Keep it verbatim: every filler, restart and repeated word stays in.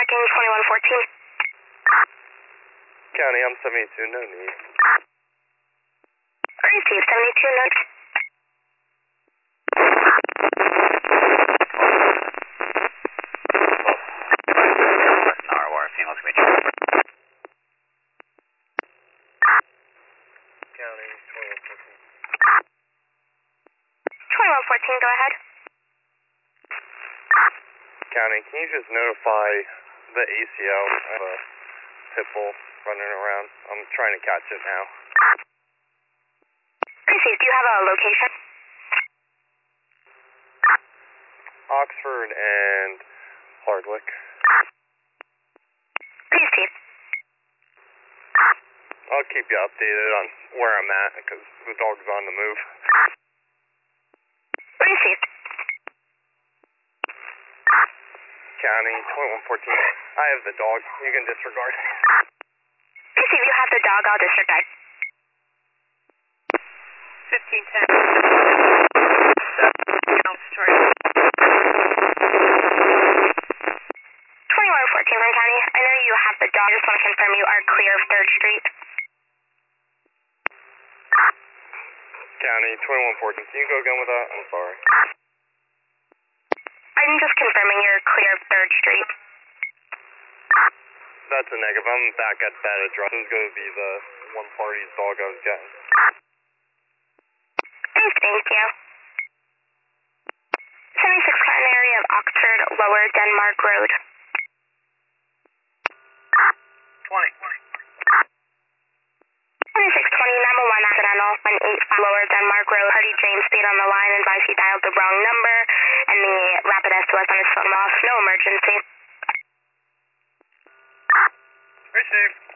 checking twenty-one fourteen. County, I'm seventy-two, no need. Receive seventy-two, note. Tower War, female to meet you. County, twenty-one fourteen. twenty-one fourteen, go ahead. County, can you just notify the A C L? I have a pit bull running around. I'm trying to catch it now. Receive, do you have a location? Oxford and Hardwick. Receive. I'll keep you updated on where I'm at because the dog's on the move. Received. County, twenty-one fourteen. I have the dog. You can disregard. Receive, you have the dog, I'll disregard. fifteen ten. Story. twenty-one fourteen, Lynn County. I know you have the dog. I just want to confirm you are clear of third Street. County, twenty-one fourteen. Can you go again with that? I'm sorry. I'm just confirming you're clear of third Street. That's a negative. I'm back at that address. This is going to be the one party's dog I was getting. Thank you. seventy-six Cotton area of Oxford, Lower Denmark Road. twenty. twenty-six twenty, nine one one accidental, one eight five Lower Denmark Road. Party James Speed on the line, advise he dialed the wrong number, and the rapid S O S on his phone off. No emergency. Received.